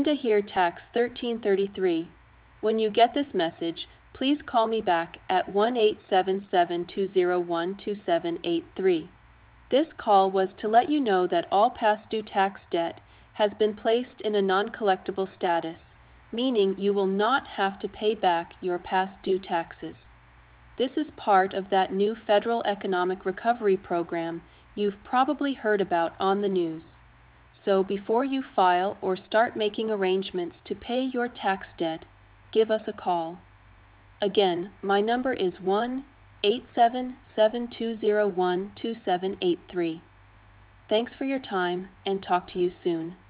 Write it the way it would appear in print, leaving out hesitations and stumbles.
To hear Tax 1333. When you get this message, please call me back at 1-877-201-2783. This call was to let you know that all past due tax debt has been placed in a non-collectible status, meaning you will not have to pay back your past due taxes. This is part of that new federal economic recovery program you've probably heard about on the news. So before you file or start making arrangements to pay your tax debt, give us a call. Again, my number is 1-877-201-2783. Thanks for your time, and talk to you soon.